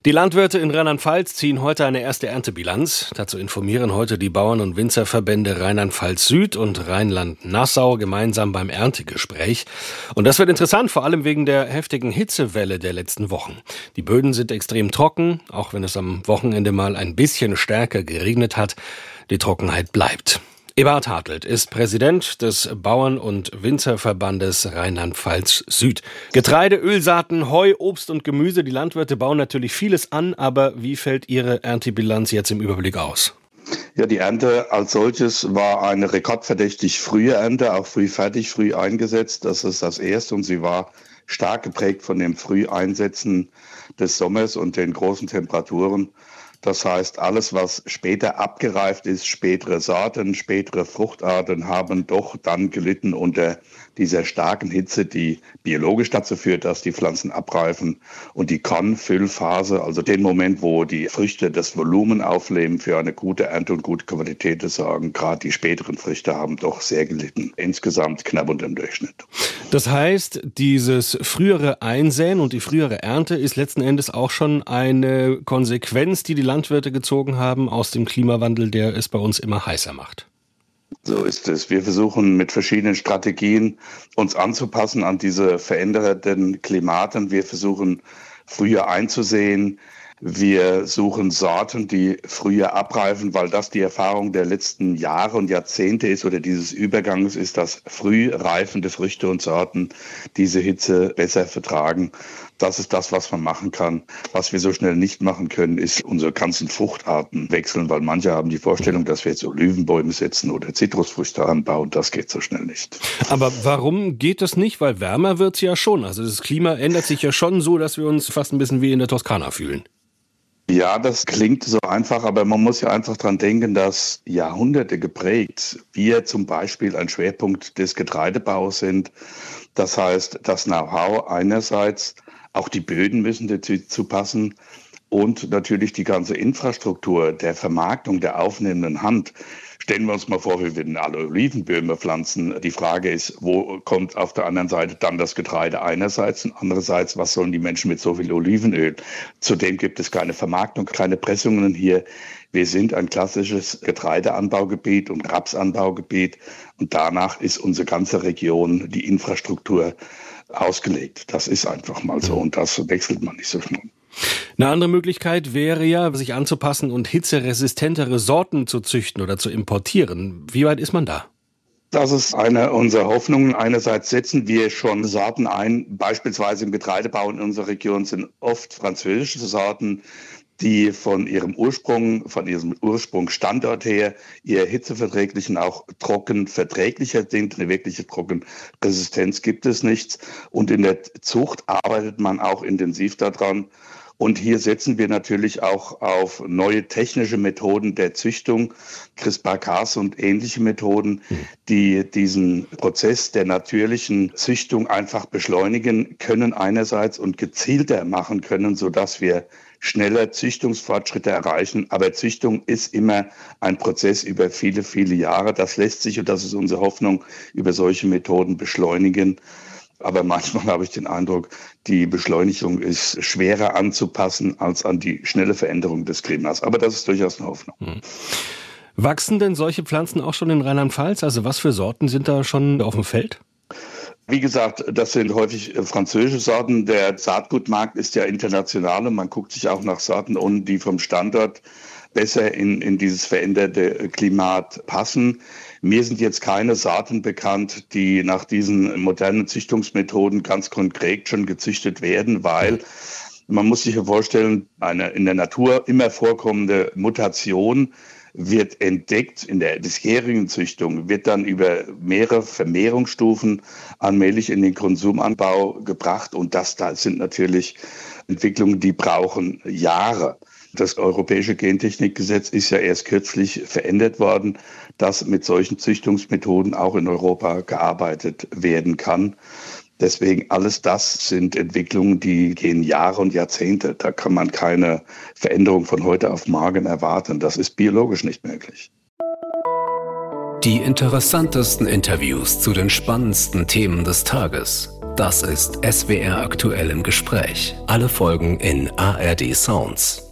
Die Landwirte in Rheinland-Pfalz ziehen heute eine erste Erntebilanz. Dazu informieren heute die Bauern- und Winzerverbände Rheinland-Pfalz Süd und Rheinland-Nassau gemeinsam beim Erntegespräch. Und das wird interessant, vor allem wegen der heftigen Hitzewelle der letzten Wochen. Die Böden sind extrem trocken, auch wenn es am Wochenende mal ein bisschen stärker geregnet hat. Die Trockenheit bleibt. Eberhard Hartelt ist Präsident des Bauern- und Winzerverbandes Rheinland-Pfalz Süd. Getreide, Ölsaaten, Heu, Obst und Gemüse. Die Landwirte bauen natürlich vieles an, aber wie fällt Ihre Erntebilanz jetzt im Überblick aus? Ja, die Ernte als solches war eine rekordverdächtig frühe Ernte, auch früh fertig, früh eingesetzt. Das ist das Erste und sie war stark geprägt von dem Früheinsetzen des Sommers und den großen Temperaturen. Das heißt, alles, was später abgereift ist, spätere Sorten, spätere Fruchtarten haben doch dann gelitten unter dieser starken Hitze, die biologisch dazu führt, dass die Pflanzen abreifen. Und die Kornfüllphase, also den Moment, wo die Früchte das Volumen aufnehmen, für eine gute Ernte und gute Qualität sorgen, gerade die späteren Früchte haben doch sehr gelitten. Insgesamt knapp unter dem Durchschnitt. Das heißt, dieses frühere Einsäen und die frühere Ernte ist letzten Endes auch schon eine Konsequenz, die Landwirte gezogen haben aus dem Klimawandel, der es bei uns immer heißer macht. So ist es. Wir versuchen mit verschiedenen Strategien uns anzupassen an diese veränderten Klimaten. Wir versuchen früher einzusehen. Wir suchen Sorten, die früher abreifen, weil das die Erfahrung der letzten Jahre und Jahrzehnte ist oder dieses Übergangs ist, dass früh reifende Früchte und Sorten diese Hitze besser vertragen. Das ist das, was man machen kann. Was wir so schnell nicht machen können, ist unsere ganzen Fruchtarten wechseln, weil manche haben die Vorstellung, dass wir jetzt Olivenbäume setzen oder Zitrusfrüchte anbauen. Das geht so schnell nicht. Aber warum geht das nicht? Weil wärmer wird es ja schon. Also das Klima ändert sich ja schon so, dass wir uns fast ein bisschen wie in der Toskana fühlen. Ja, das klingt so einfach, aber man muss ja einfach dran denken, dass Jahrhunderte geprägt wir zum Beispiel ein Schwerpunkt des Getreidebaus sind. Das heißt, das Know-how einerseits, auch die Böden müssen dazu passen und natürlich die ganze Infrastruktur der Vermarktung der aufnehmenden Hand. Stellen wir uns mal vor, wir würden alle Olivenbäume pflanzen. Die Frage ist, wo kommt auf der anderen Seite dann das Getreide einerseits und andererseits, was sollen die Menschen mit so viel Olivenöl? Zudem gibt es keine Vermarktung, keine Pressungen hier. Wir sind ein klassisches Getreideanbaugebiet und Rapsanbaugebiet und danach ist unsere ganze Region, die Infrastruktur ausgelegt. Das ist einfach mal so und das wechselt man nicht so schnell. Eine andere Möglichkeit wäre ja, sich anzupassen und hitzeresistentere Sorten zu züchten oder zu importieren. Wie weit ist man da? Das ist eine unserer Hoffnungen. Einerseits setzen wir schon Sorten ein, beispielsweise im Getreidebau in unserer Region sind oft französische Sorten, die von ihrem Ursprungsstandort her eher hitzeverträglich und auch trockenverträglicher sind. Eine wirkliche Trockenresistenz gibt es nicht. Und in der Zucht arbeitet man auch intensiv daran. Und hier setzen wir natürlich auch auf neue technische Methoden der Züchtung, CRISPR-Cas und ähnliche Methoden, die diesen Prozess der natürlichen Züchtung einfach beschleunigen können einerseits und gezielter machen können, sodass wir schneller Züchtungsfortschritte erreichen. Aber Züchtung ist immer ein Prozess über viele, viele Jahre. Das lässt sich, und das ist unsere Hoffnung, über solche Methoden beschleunigen. Aber manchmal habe ich den Eindruck, die Beschleunigung ist schwerer anzupassen als an die schnelle Veränderung des Klimas. Aber das ist durchaus eine Hoffnung. Wachsen denn solche Pflanzen auch schon in Rheinland-Pfalz? Also was für Sorten sind da schon auf dem Feld? Wie gesagt, das sind häufig französische Sorten. Der Saatgutmarkt ist ja international und man guckt sich auch nach Sorten um, die vom Standort besser in dieses veränderte Klimat passen. Mir sind jetzt keine Sorten bekannt, die nach diesen modernen Züchtungsmethoden ganz konkret schon gezüchtet werden, weil man muss sich ja vorstellen, eine in der Natur immer vorkommende Mutation wird entdeckt in der bisherigen Züchtung, wird dann über mehrere Vermehrungsstufen allmählich in den Konsumanbau gebracht. Und das da sind natürlich Entwicklungen, die brauchen Jahre. Das europäische Gentechnikgesetz ist ja erst kürzlich verändert worden, dass mit solchen Züchtungsmethoden auch in Europa gearbeitet werden kann. Deswegen alles das sind Entwicklungen, die gehen Jahre und Jahrzehnte. Da kann man keine Veränderung von heute auf morgen erwarten. Das ist biologisch nicht möglich. Die interessantesten Interviews zu den spannendsten Themen des Tages Das ist SWR aktuell im Gespräch. Alle Folgen in ARD Sounds.